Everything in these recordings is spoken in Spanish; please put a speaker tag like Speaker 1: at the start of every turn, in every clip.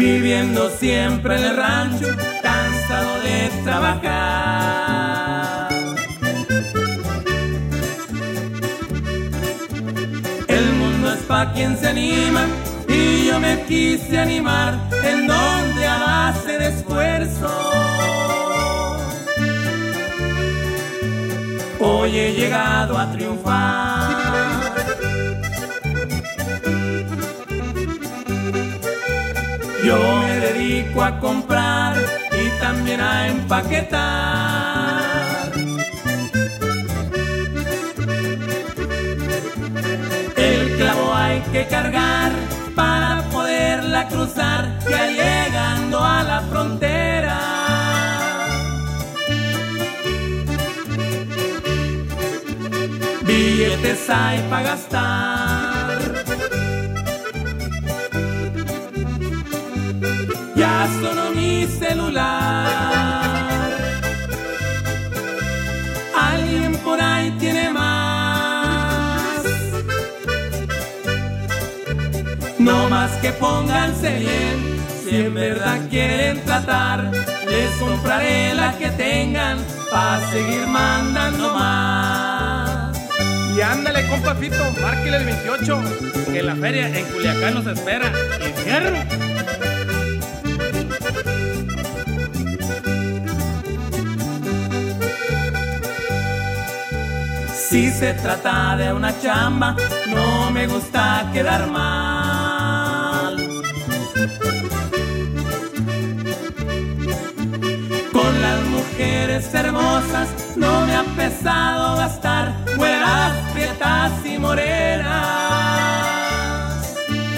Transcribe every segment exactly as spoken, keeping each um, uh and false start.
Speaker 1: viviendo siempre en el rancho, cansado de trabajar. El mundo es pa' quien se anima y yo me quise animar en donde a base de esfuerzo hoy he llegado a triunfar. Yo me dedico a comprar y también a empaquetar. El clavo hay que cargar para poderla cruzar, ya llegando a la frontera. Billetes hay para gastar. Ya sonó mi celular. Alguien por ahí tiene más. No más que pónganse bien, si en verdad quieren tratar, les compraré la que tengan pa' seguir mandando más.
Speaker 2: Y ándale, compa Fito, márquele el veintiocho, que la feria en Culiacán nos espera. ¡Infierno!
Speaker 1: Si se trata de una chamba, no me gusta quedar mal. Con las mujeres hermosas no me ha pesado gastar, güeras, prietas y morenas.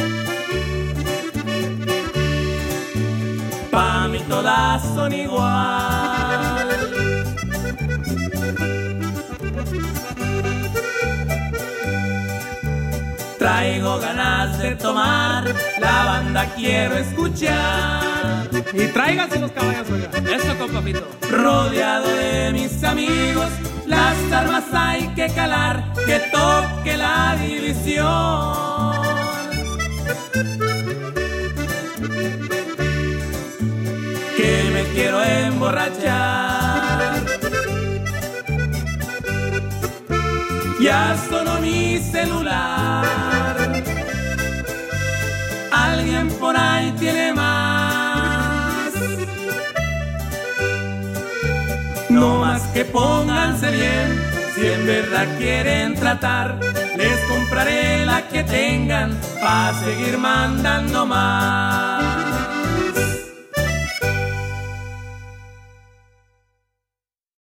Speaker 1: Pa' mí todas son igual. Traigo ganas de tomar, la banda quiero escuchar.
Speaker 2: Y tráiganse los caballos, oiga. Eso, compa Fito.
Speaker 1: Rodeado de mis amigos, las armas hay que calar, que toque la división. Que me quiero emborrachar. Ya sonó mi celular. Alguien por ahí tiene más. No más que pónganse bien, si en verdad quieren tratar, les compraré la que tengan pa' seguir mandando más.